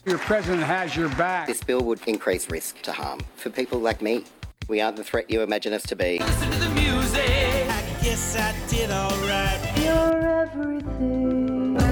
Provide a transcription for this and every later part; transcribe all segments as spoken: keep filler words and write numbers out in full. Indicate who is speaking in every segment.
Speaker 1: Your president has your back.
Speaker 2: This bill would increase risk to harm for people like me. We aren't the threat you imagine us to be.
Speaker 3: Listen to the music. I guess I did all right.
Speaker 4: You're everything.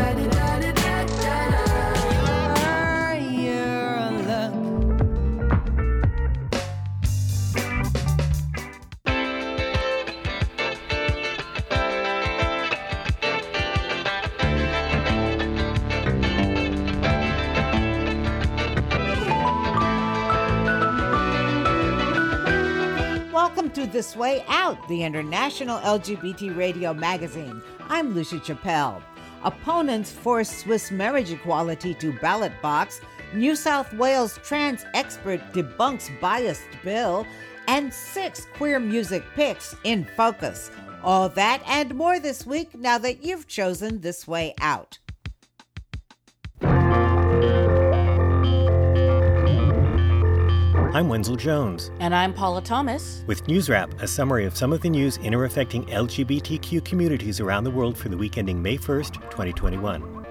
Speaker 5: Welcome to This Way Out, the international L G B T radio magazine. I'm Lucia Chappelle. Opponents force Swiss marriage equality to ballot box. New South Wales trans expert debunks biased bill. And six queer music picks in focus. All that and more this week now that you've chosen This Way Out.
Speaker 6: I'm Wenzel Jones.
Speaker 7: And I'm Paula Thomas.
Speaker 6: With News Wrap, a summary of some of the news inter-affecting L G B T Q communities around the world for the week ending May first, twenty twenty-one.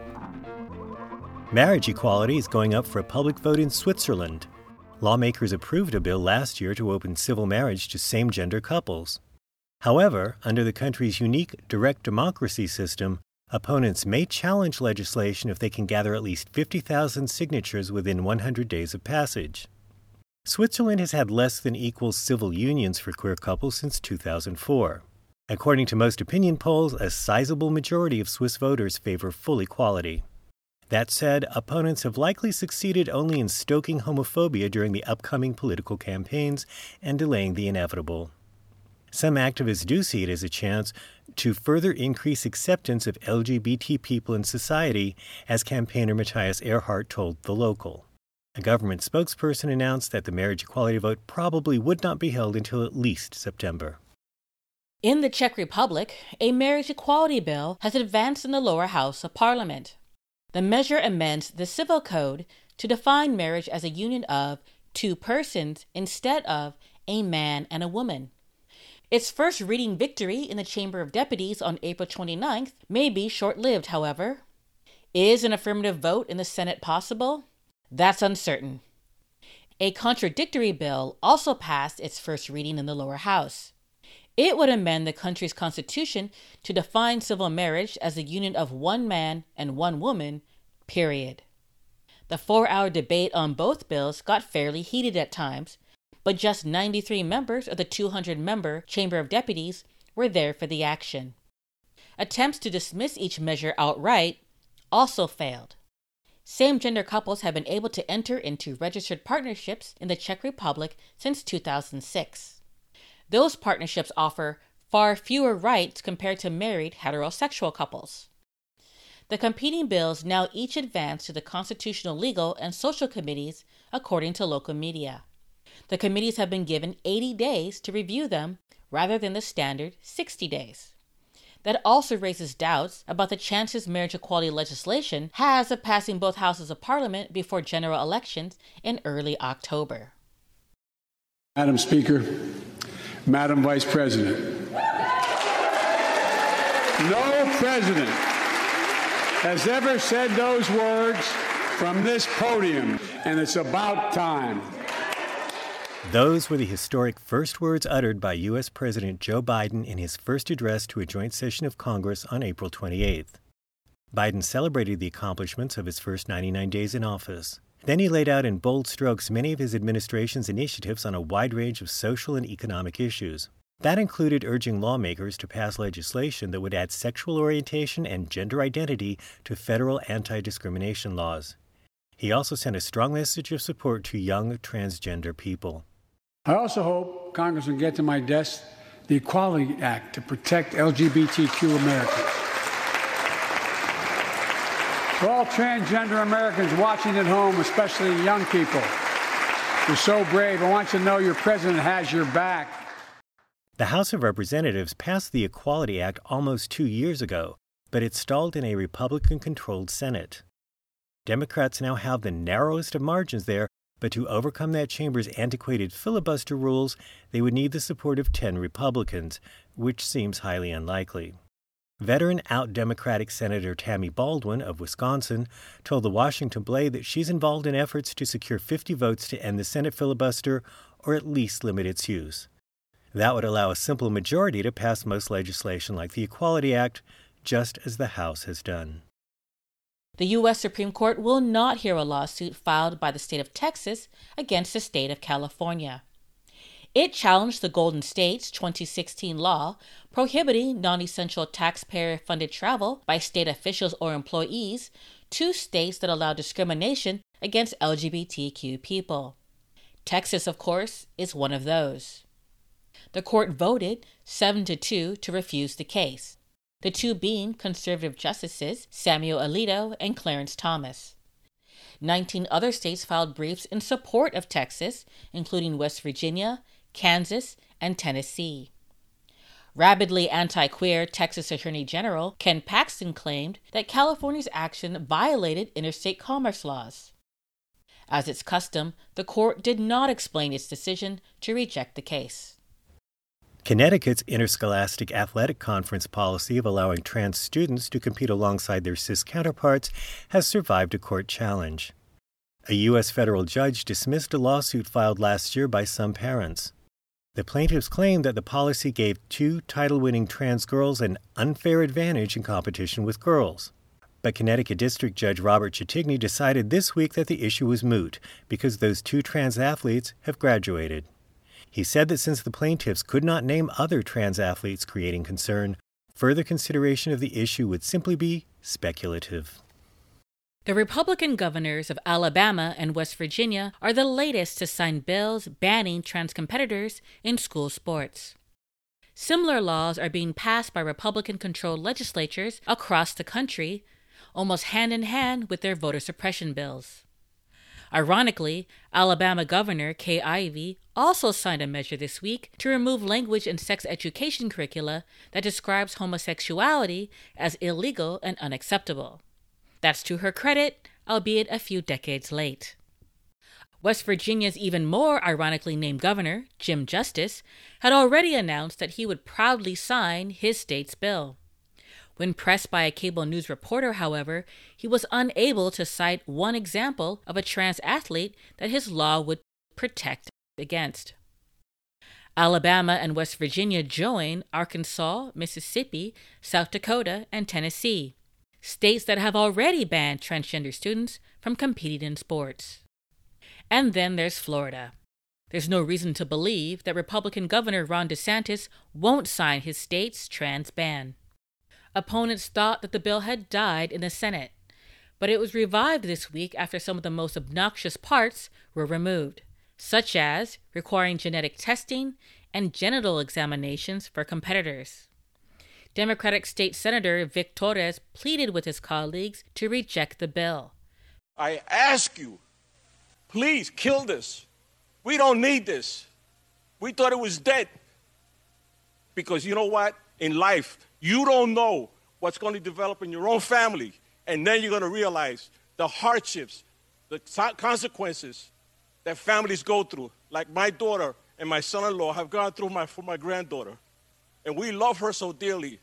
Speaker 6: Marriage equality is going up for a public vote in Switzerland. Lawmakers approved a bill last year to open civil marriage to same-gender couples. However, under the country's unique direct democracy system, opponents may challenge legislation if they can gather at least fifty thousand signatures within one hundred days of passage. Switzerland has had less than equal civil unions for queer couples since two thousand four. According to most opinion polls, a sizable majority of Swiss voters favor full equality. That said, opponents have likely succeeded only in stoking homophobia during the upcoming political campaigns and delaying the inevitable. Some activists do see it as a chance to further increase acceptance of L G B T people in society, as campaigner Matthias Erhardt told The Local. A government spokesperson announced that the marriage equality vote probably would not be held until at least September.
Speaker 7: In the Czech Republic, a marriage equality bill has advanced in the lower house of parliament. The measure amends the civil code to define marriage as a union of two persons instead of a man and a woman. Its first reading victory in the Chamber of Deputies on April twenty-ninth may be short-lived, however. Is an affirmative vote in the Senate possible? That's uncertain. A contradictory bill also passed its first reading in the lower house. It would amend the country's constitution to define civil marriage as a union of one man and one woman, period. The four-hour debate on both bills got fairly heated at times, but just ninety-three members of the two hundred member Chamber of Deputies were there for the action. Attempts to dismiss each measure outright also failed. Same-gender couples have been able to enter into registered partnerships in the Czech Republic since two thousand six. Those partnerships offer far fewer rights compared to married heterosexual couples. The competing bills now each advance to the Constitutional, Legal, and Social Committees, according to local media. The committees have been given eighty days to review them, rather than the standard sixty days. That also raises doubts about the chances marriage equality legislation has of passing both houses of parliament before general elections in early October.
Speaker 1: Madam Speaker, Madam Vice President, no president has ever said those words from this podium, and it's about time.
Speaker 6: Those were the historic first words uttered by U S President Joe Biden in his first address to a joint session of Congress on April twenty-eighth. Biden celebrated the accomplishments of his first ninety-nine days in office. Then he laid out in bold strokes many of his administration's initiatives on a wide range of social and economic issues. That included urging lawmakers to pass legislation that would add sexual orientation and gender identity to federal anti-discrimination laws. He also sent a strong message of support to young transgender people.
Speaker 1: I also hope Congress will get to my desk the Equality Act to protect L G B T Q Americans. For all transgender Americans watching at home, especially young people, you're so brave. I want you to know your president has your back.
Speaker 6: The House of Representatives passed the Equality Act almost two years ago, but it stalled in a Republican-controlled Senate. Democrats now have the narrowest of margins there, but to overcome that chamber's antiquated filibuster rules, they would need the support of ten Republicans, which seems highly unlikely. Veteran out-Democratic Senator Tammy Baldwin of Wisconsin told the Washington Blade that she's involved in efforts to secure fifty votes to end the Senate filibuster or at least limit its use. That would allow a simple majority to pass most legislation like the Equality Act, just as the House has done.
Speaker 7: The U S Supreme Court will not hear a lawsuit filed by the state of Texas against the state of California. It challenged the Golden State's twenty sixteen law prohibiting non-essential taxpayer-funded travel by state officials or employees to states that allow discrimination against L G B T Q people. Texas, of course, is one of those. The court voted seven to two to refuse the case, the two being conservative justices Samuel Alito and Clarence Thomas. Nineteen other states filed briefs in support of Texas, including West Virginia, Kansas, and Tennessee. Rabidly anti-queer Texas Attorney General Ken Paxton claimed that California's action violated interstate commerce laws. As its custom, the court did not explain its decision to reject the case.
Speaker 6: Connecticut's Interscholastic Athletic Conference policy of allowing trans students to compete alongside their cis counterparts has survived a court challenge. A U S federal judge dismissed a lawsuit filed last year by some parents. The plaintiffs claimed that the policy gave two title-winning trans girls an unfair advantage in competition with girls. But Connecticut District Judge Robert Chitigny decided this week that the issue was moot because those two trans athletes have graduated. He said that since the plaintiffs could not name other trans athletes creating concern, further consideration of the issue would simply be speculative.
Speaker 7: The Republican governors of Alabama and West Virginia are the latest to sign bills banning trans competitors in school sports. Similar laws are being passed by Republican-controlled legislatures across the country, almost hand-in-hand with their voter suppression bills. Ironically, Alabama Governor Kay Ivey also signed a measure this week to remove language in sex education curricula that describes homosexuality as illegal and unacceptable. That's to her credit, albeit a few decades late. West Virginia's even more ironically named governor, Jim Justice, had already announced that he would proudly sign his state's bill. When pressed by a cable news reporter, however, he was unable to cite one example of a trans athlete that his law would protect against. Alabama and West Virginia join Arkansas, Mississippi, South Dakota, and Tennessee, states that have already banned transgender students from competing in sports. And then there's Florida. There's no reason to believe that Republican Governor Ron DeSantis won't sign his state's trans ban. Opponents thought that the bill had died in the Senate, but it was revived this week after some of the most obnoxious parts were removed, such as requiring genetic testing and genital examinations for competitors. Democratic State Senator Vic Torres pleaded with his colleagues to reject the bill.
Speaker 8: I ask you, please kill this. We don't need this. We thought it was dead. Because you know what? In life, you don't know what's going to develop in your own family, and then you're going to realize the hardships, the consequences that families go through, like my daughter and my son-in-law have gone through my, for my granddaughter. And we love her so dearly.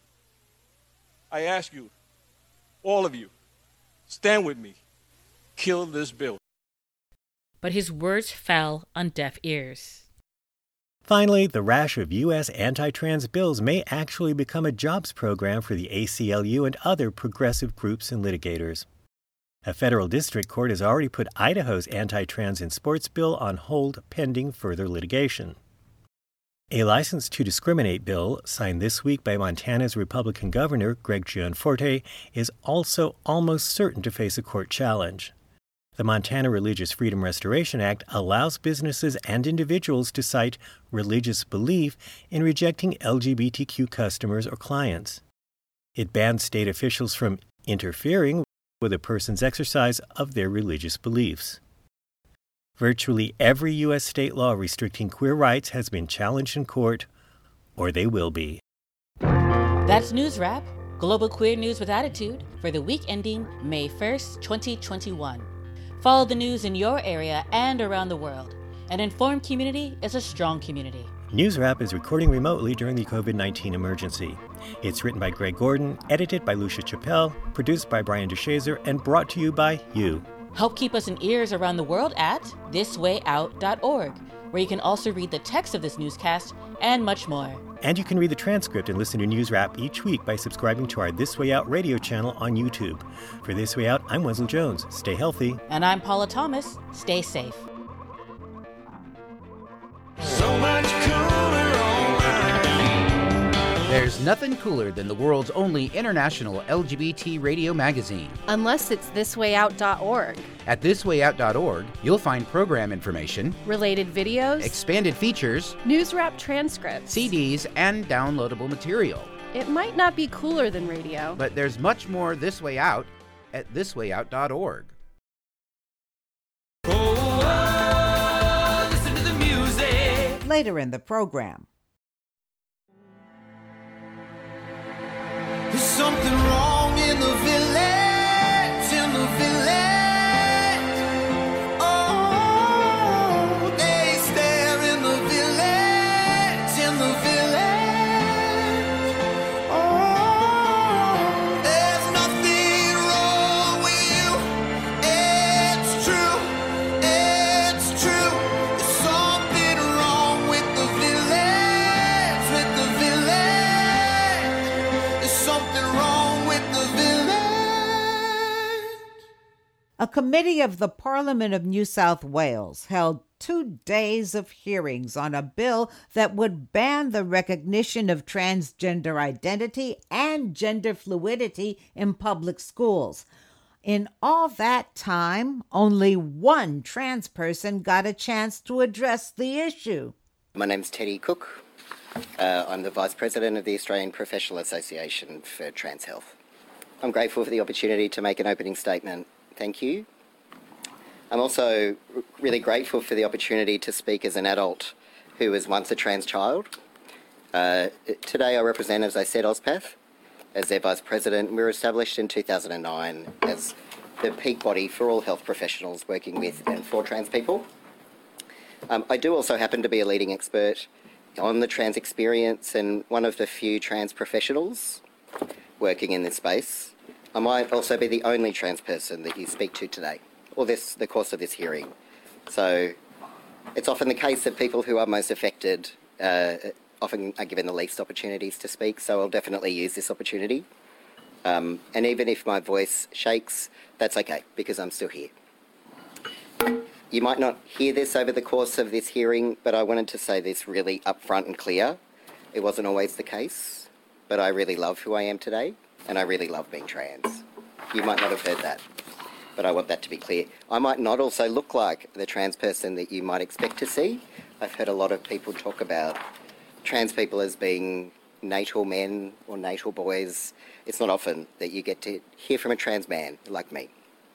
Speaker 8: I ask you, all of you, stand with me. Kill this bill.
Speaker 7: But his words fell on deaf ears.
Speaker 6: Finally, the rash of U S anti-trans bills may actually become a jobs program for the A C L U and other progressive groups and litigators. A federal district court has already put Idaho's anti-trans in sports bill on hold pending further litigation. A license to discriminate bill, signed this week by Montana's Republican Governor Greg Gianforte, is also almost certain to face a court challenge. The Montana Religious Freedom Restoration Act allows businesses and individuals to cite religious belief in rejecting L G B T Q customers or clients. It bans state officials from interfering with a person's exercise of their religious beliefs. Virtually every U S state law restricting queer rights has been challenged in court, or they will be.
Speaker 7: That's News Wrap, global queer news with attitude, for the week ending May first, twenty twenty-one. Follow the news in your area and around the world. An informed community is a strong community.
Speaker 6: News Wrap is recording remotely during the covid nineteen emergency. It's written by Greg Gordon, edited by Lucia Chappelle, produced by Brian DeShazer, and brought to you by you.
Speaker 7: Help keep us in ears around the world at this way out dot org, where you can also read the text of this newscast and much more.
Speaker 6: And you can read the transcript and listen to News Wrap each week by subscribing to our This Way Out radio channel on YouTube. For This Way Out, I'm Wesley Jones. Stay healthy.
Speaker 7: And I'm Paula Thomas. Stay safe.
Speaker 3: So much cooler online.
Speaker 9: There's nothing cooler than the world's only international L G B T radio magazine.
Speaker 10: Unless it's this way out dot org.
Speaker 9: At this way out dot org, you'll find program information,
Speaker 10: related videos,
Speaker 9: expanded features,
Speaker 10: news wrap transcripts,
Speaker 9: C Ds, and downloadable material.
Speaker 10: It might not be cooler than radio,
Speaker 9: but there's much more This Way Out at this way out dot org.
Speaker 3: Oh, oh, listen to the music.
Speaker 5: Later in the program.
Speaker 3: There's something wrong in the village, in the village. Oh, they stare in the village, in the village. Oh, there's nothing wrong with you. It's true, it's true. There's something wrong with the village, with the village. There's something wrong with the village.
Speaker 5: A committee of the Parliament of New South Wales held two days of hearings on a bill that would ban the recognition of transgender identity and gender fluidity in public schools. In all that time, only one trans person got a chance to address the issue.
Speaker 2: My name's Teddy Cook. Uh, I'm the Vice President of the Australian Professional Association for Trans Health. I'm grateful for the opportunity to make an opening statement. Thank you. I'm also really grateful for the opportunity to speak as an adult who was once a trans child. Uh, today I represent, as I said, OzPath as their Vice President. We were established in two thousand nine as the peak body for all health professionals working with and for trans people. Um, I do also happen to be a leading expert on the trans experience and one of the few trans professionals working in this space. I might also be the only trans person that you speak to today, or this the course of this hearing. So it's often the case that people who are most affected uh, often are given the least opportunities to speak, so I'll definitely use this opportunity. Um, and even if my voice shakes, that's okay, because I'm still here. You might not hear this over the course of this hearing, but I wanted to say this really upfront and clear. It wasn't always the case, but I really love who I am today, and I really love being trans. You might not have heard that, but I want that to be clear. I might not also look like the trans person that you might expect to see. I've heard a lot of people talk about trans people as being natal men or natal boys. It's not often that you get to hear from a trans man like me.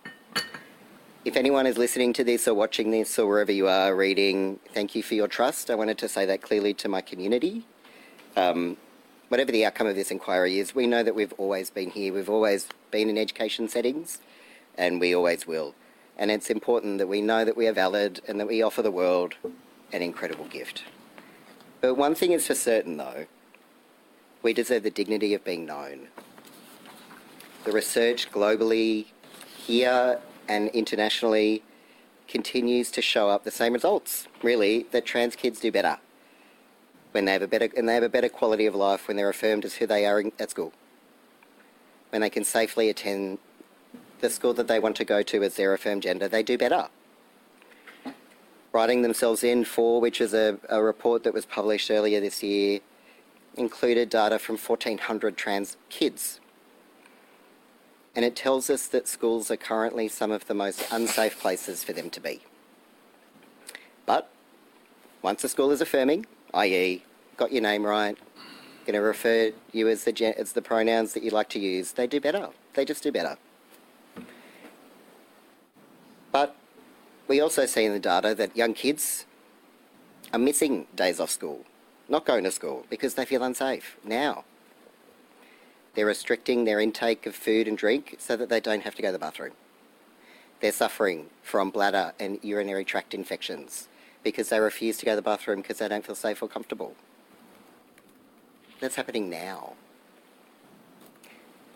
Speaker 2: If anyone is listening to this or watching this or wherever you are reading, thank you for your trust. I wanted to say that clearly to my community. Um, whatever the outcome of this inquiry is, we know that we've always been here. We've always been in education settings, and we always will. And it's important that we know that we are valid and that we offer the world an incredible gift. But one thing is for certain, though, we deserve the dignity of being known. The research globally, here and internationally, continues to show up the same results, really, that trans kids do better when they have a better and they have a better quality of life when they're affirmed as who they are in, at school, when they can safely attend the school that they want to go to as their affirmed gender. They do better. Writing themselves in for, which is a, a report that was published earlier this year, included data from fourteen hundred trans kids. And it tells us that schools are currently some of the most unsafe places for them to be. But once a school is affirming, that is, got your name right, going to refer you as the, gen- as the pronouns that you like to use, they do better. They just do better. But we also see in the data that young kids are missing days off school, not going to school because they feel unsafe now. They're restricting their intake of food and drink so that they don't have to go to the bathroom. They're suffering from bladder and urinary tract infections because they refuse to go to the bathroom because they don't feel safe or comfortable. That's happening now.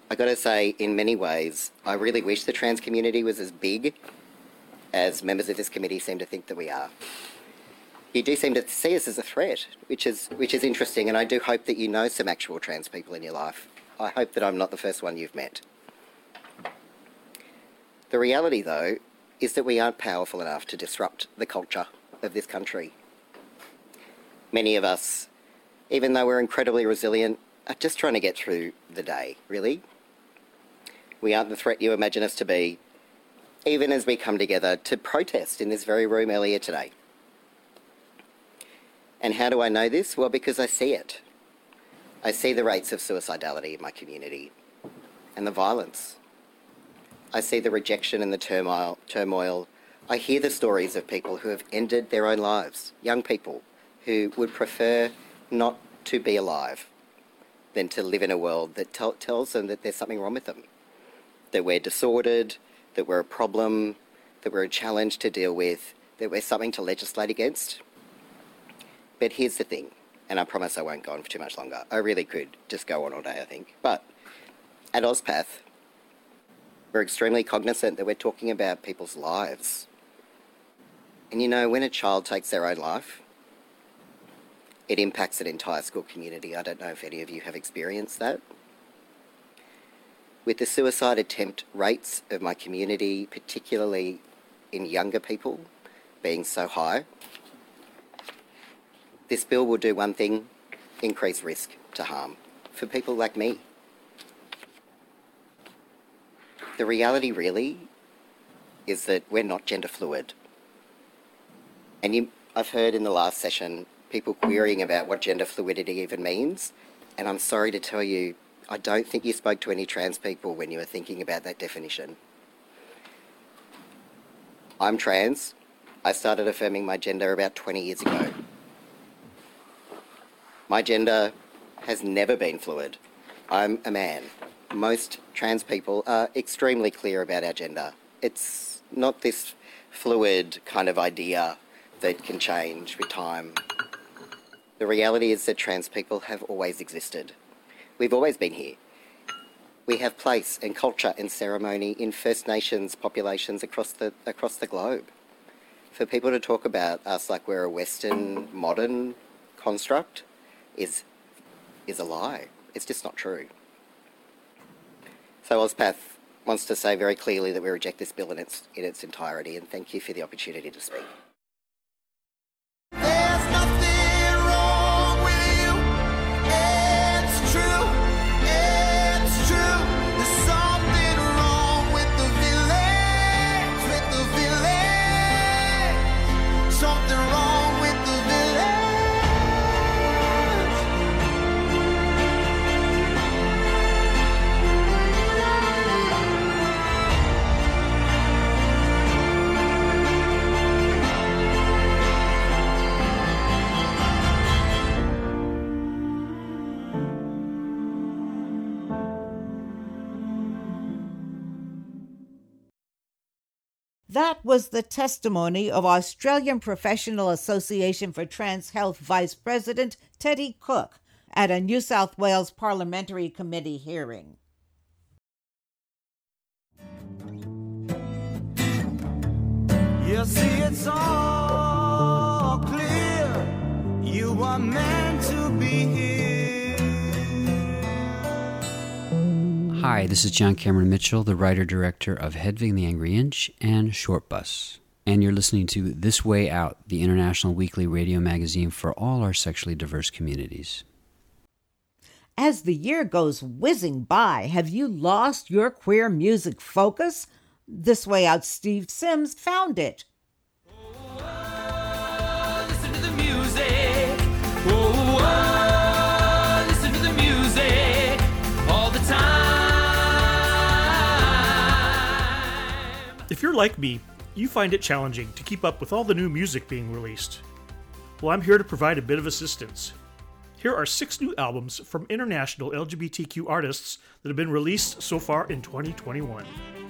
Speaker 2: I got to say, in many ways, I really wish the trans community was as big as members of this committee seem to think that we are. You do seem to see us as a threat, which is which is interesting, and I do hope that you know some actual trans people in your life. I hope that I'm not the first one you've met. The reality, though, is that we aren't powerful enough to disrupt the culture of this country. Many of us, even though we're incredibly resilient, are just trying to get through the day, really. We aren't the threat you imagine us to be, even as we come together to protest in this very room earlier today. And how do I know this? Well, because I see it. I see the rates of suicidality in my community and the violence. I see the rejection and the turmoil. turmoil. I hear the stories of people who have ended their own lives, young people who would prefer not to be alive than to live in a world that t- tells them that there's something wrong with them, that we're disordered, that we're a problem, that we're a challenge to deal with, that we're something to legislate against. But here's the thing, and I promise I won't go on for too much longer. I really could just go on all day, I think. But at OzPath, we're extremely cognizant that we're talking about people's lives. And you know, when a child takes their own life, it impacts an entire school community. I don't know if any of you have experienced that. With the suicide attempt rates of my community, particularly in younger people, being so high, this bill will do one thing: increase risk to harm for people like me. The reality really is that we're not gender fluid. And you, I've heard in the last session people querying about what gender fluidity even means, and I'm sorry to tell you, I don't think you spoke to any trans people when you were thinking about that definition. I'm trans. I started affirming my gender about twenty years ago. My gender has never been fluid. I'm a man. Most trans people are extremely clear about our gender. It's not this fluid kind of idea that can change with time. The reality is that trans people have always existed. We've always been here. We have place and culture and ceremony in First Nations populations across the across the globe. For people to talk about us like we're a Western modern construct is is a lie. It's just not true. So OzPath wants to say very clearly that we reject this bill in its in its entirety, and thank you for the opportunity to speak.
Speaker 3: There's nothing wrong with you. It's true. It's true. There's something wrong with the village. With the village. Something wrong with the village.
Speaker 5: That was the testimony of Australian Professional Association for Trans Health Vice President Teddy Cook at a New South Wales Parliamentary Committee hearing.
Speaker 3: You see, it's all clear. You are meant to be here.
Speaker 11: Hi, this is John Cameron Mitchell, the writer-director of Hedwig and the Angry Inch and Short Bus. And you're listening to This Way Out, the international weekly radio magazine for all our sexually diverse communities.
Speaker 5: As the year goes whizzing by, have you lost your queer music focus? This Way Out Steve Sims found it.
Speaker 3: Oh, listen to the music. Oh, oh, listen to the music all the time.
Speaker 12: If you're like me, you find it challenging to keep up with all the new music being released. Well, I'm here to provide a bit of assistance. Here are six new albums from international L G B T Q artists that have been released so far in twenty twenty-one.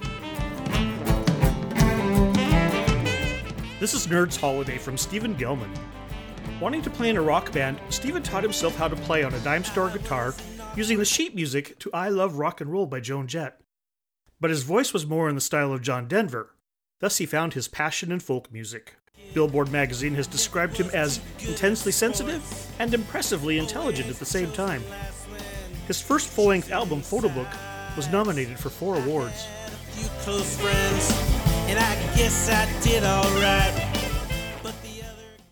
Speaker 12: This is Nerd's Holiday from Stephen Gilman. Wanting to play in a rock band, Stephen taught himself how to play on a dime store guitar using the sheet music to I Love Rock and Roll by Joan Jett. But his voice was more in the style of John Denver, thus he found his passion in folk music. Billboard magazine has described him as intensely sensitive and impressively intelligent at the same time. His first full-length album, Photo Book, was nominated for four awards.
Speaker 3: You close friends, and I guess I did all right. But the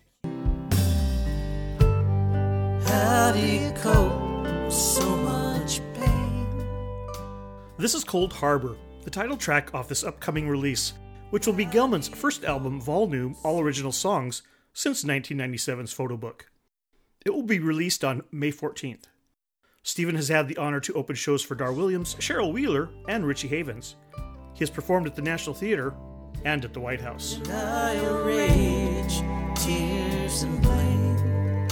Speaker 3: other, how do you cope with so much pain?
Speaker 12: This is Cold Harbor, the title track off this upcoming release, which will be Gelman's first album of all new, all original songs since nineteen ninety-seven's Photo Book. It will be released on May fourteenth. Stephen has had the honor to open shows for Dar Williams, Cheryl Wheeler, and Richie Havens. He has performed at the National Theatre and at the White House.
Speaker 3: Rage, tears and blame.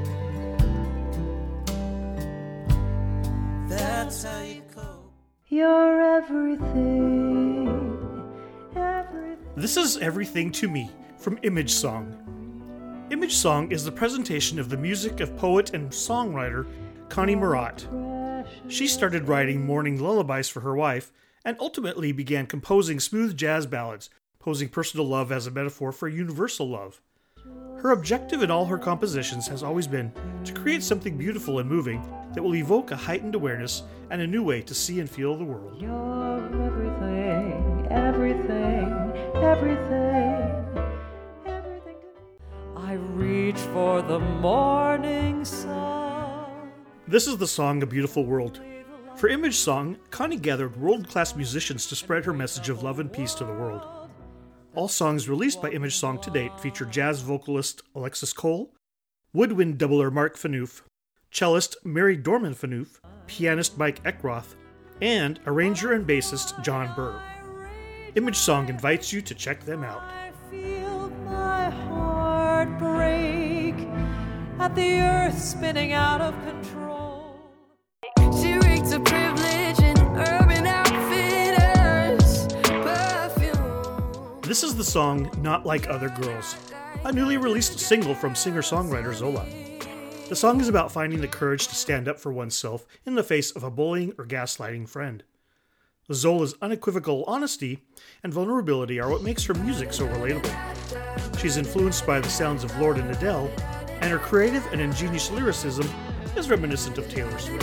Speaker 3: That's how you cope.
Speaker 4: You're everything, everything.
Speaker 12: This is Everything to Me from Image Song. Image Song is the presentation of the music of poet and songwriter Connie Murat. She started writing morning lullabies for her wife and ultimately began composing smooth jazz ballads, posing personal love as a metaphor for universal love. Her objective in all her compositions has always been to create something beautiful and moving that will evoke a heightened awareness and a new way to see and feel the world.
Speaker 4: You're everything, everything, everything, everything. I reach for the morning sun.
Speaker 12: This is the song A Beautiful World. For Image Song, Connie gathered world-class musicians to spread her message of love and peace to the world. All songs released by Image Song to date feature jazz vocalist Alexis Cole, woodwind doubler Mark Phaneuf, cellist Mary Dorman Phaneuf, pianist Mike Eckroth, and arranger and bassist John Burr. Image Song invites you to check them out.
Speaker 4: I feel my heart break at the earth spinning out of control.
Speaker 13: She reeks of privilege and urban outfitters perfume.
Speaker 12: This is the song Not Like Other Girls, a newly released single from singer-songwriter Zola. The song is about finding the courage to stand up for oneself in the face of a bullying or gaslighting friend. Zola's unequivocal honesty and vulnerability are what makes her music so relatable. She's influenced by the sounds of Lorde and Adele, and her creative and ingenious lyricism is reminiscent of Taylor Swift.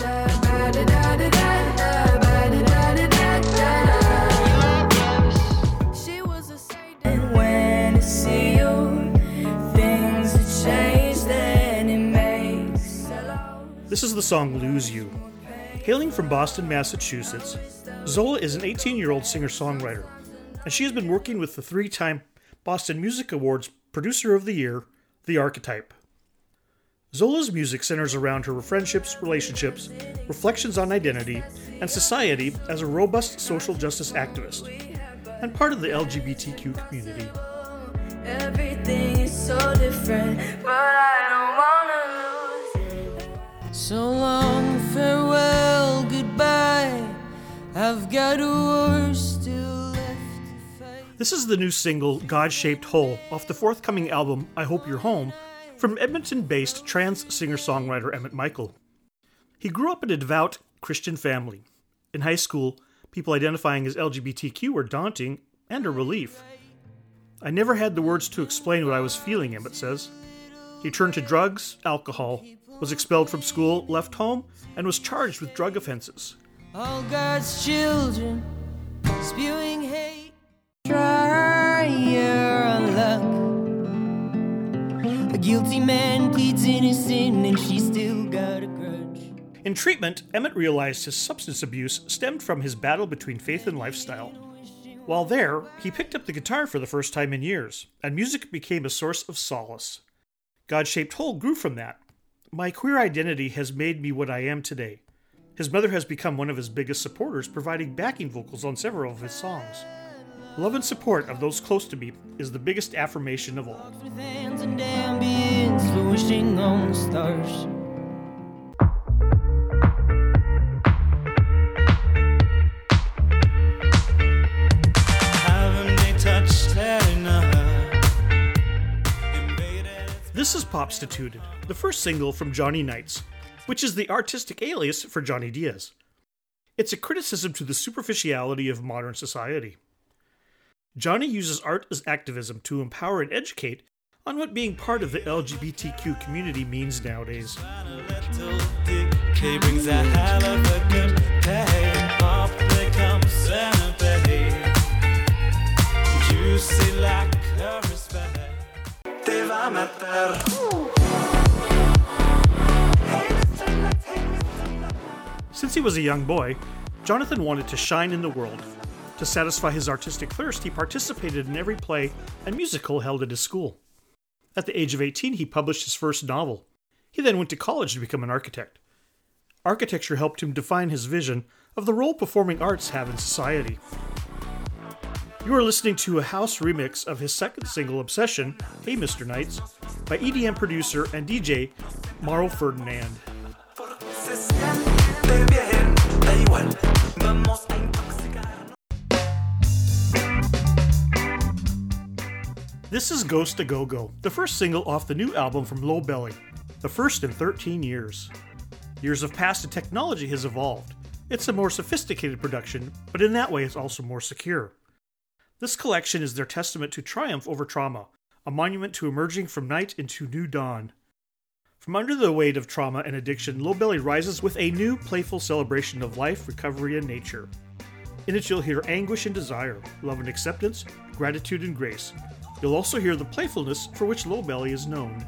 Speaker 13: When I see you, things have changed and it makes
Speaker 12: This is the song Lose You. Hailing from Boston, Massachusetts, Zola is an eighteen-year-old singer-songwriter, and she has been working with the three-time Boston Music Awards Producer of the Year, The Archetype. Zola's music centers around her friendships, relationships, reflections on identity, and society as a robust social justice activist, and part of the L G B T Q community.
Speaker 13: everything is so different, but I don't wanna lose. So long, farewell, goodbye. I've got worse still left to fight.
Speaker 12: This is the new single, God-Shaped Hole, off the forthcoming album, I Hope You're Home, from Edmonton-based trans singer-songwriter Emmett Michael. He grew up in a devout Christian family. In high school, people identifying as L G B T Q were daunting and a relief. I never had the words to explain what I was feeling, Emmett says. He turned to drugs, alcohol, was expelled from school, left home, and was charged with drug offenses.
Speaker 13: All God's children spewing hate. Try your luck. A guilty man pleads innocent and she still got a grudge.
Speaker 12: In treatment, Emmett realized his substance abuse stemmed from his battle between faith and lifestyle. While there, he picked up the guitar for the first time in years, and music became a source of solace. God-Shaped Hole grew from that. My queer identity has made me what I am today. His mother has become one of his biggest supporters, providing backing vocals on several of his songs. Love and support of those close to me is the biggest affirmation of all.
Speaker 13: With hands and ambience for wishing on the stars.
Speaker 3: Haven't they touched that enough?
Speaker 12: This is Popstituted, the first single from Johnny Knights, which is the artistic alias for Johnny Diaz. It's a criticism to the superficiality of modern society. Johnny uses art as activism to empower and educate on what being part of the L G B T Q community means nowadays.
Speaker 3: He brings a hell of a good day. Up there comes centipede. Juicy like a respect. Te va a matar.
Speaker 12: Since he was a young boy, Jonathan wanted to shine in the world. To satisfy his artistic thirst, he participated in every play and musical held at his school. At the age of eighteen, he published his first novel. He then went to college to become an architect. Architecture helped him define his vision of the role performing arts have in society. You are listening to a house remix of his second single, Obsession, Hey Mister Nights, by E D M producer and D J Mauro Ferdinand. This is Ghost A Go Go, the first single off the new album from Low Belly, the first in thirteen years. Years have passed and technology has evolved. It's a more sophisticated production, but in that way it's also more secure. This collection is their testament to triumph over trauma, a monument to emerging from night into new dawn. From under the weight of trauma and addiction, Low Belly rises with a new, playful celebration of life, recovery, and nature. In it you'll hear anguish and desire, love and acceptance, gratitude and grace. You'll also hear the playfulness for which Low Belly is known.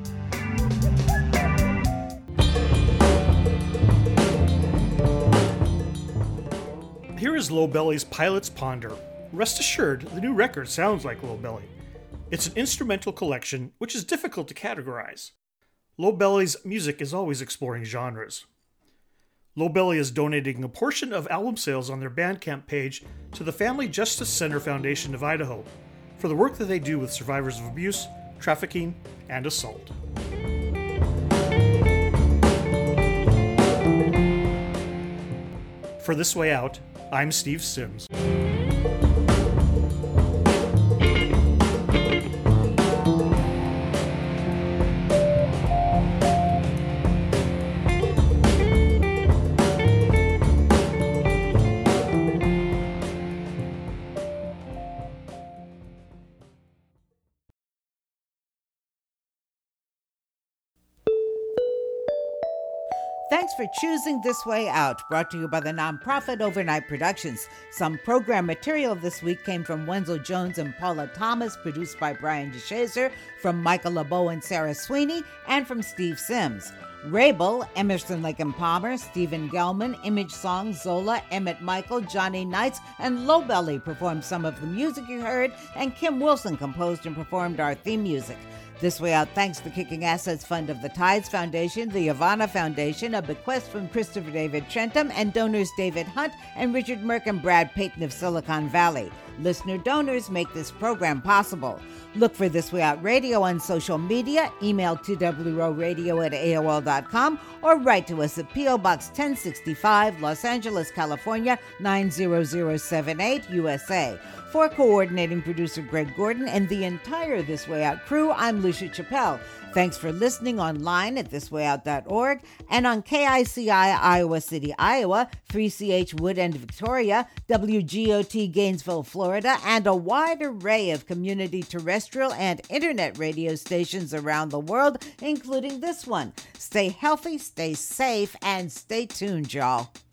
Speaker 12: Here is Low Belly's Pilot's Ponder. Rest assured, the new record sounds like Low Belly. It's an instrumental collection, which is difficult to categorize. Low Belly's music is always exploring genres. Low Belly is donating a portion of album sales on their Bandcamp page to the Family Justice Center Foundation of Idaho for the work that they do with survivors of abuse, trafficking, and assault. For This Way Out, I'm Steve Sims.
Speaker 5: Thanks for choosing This Way Out, brought to you by the nonprofit Overnight Productions. Some program material this week came from Wenzel Jones and Paula Thomas, produced by Brian DeShazer, from Michael LeBeau and Sarah Sweeney, and from Steve Sims. Rabel, Emerson Lake and Palmer, Stephen Gelman, Image Song, Zola, Emmett Michael, Johnny Knights, and Low Belly performed some of the music you heard, and Kim Wilson composed and performed our theme music. This Way Out thanks the Kicking Assets Fund of the Tides Foundation, the Ivana Foundation, a bequest from Christopher David Trentham, and donors David Hunt and Richard Merck and Brad Payton of Silicon Valley. Listener donors make this program possible. Look for This Way Out Radio on social media, email T W O radio at A O L dot com, or write to us at P O Box ten sixty-five, Los Angeles, California, nine zero zero seven eight, U S A. For coordinating producer Greg Gordon and the entire This Way Out crew, I'm Lucia Chappelle. Thanks for listening online at this way out dot org and on K I C I Iowa City, Iowa, three C H Wood End, Victoria, W G O T Gainesville, Florida, and a wide array of community terrestrial and internet radio stations around the world, including this one. Stay healthy, stay safe, and stay tuned, y'all.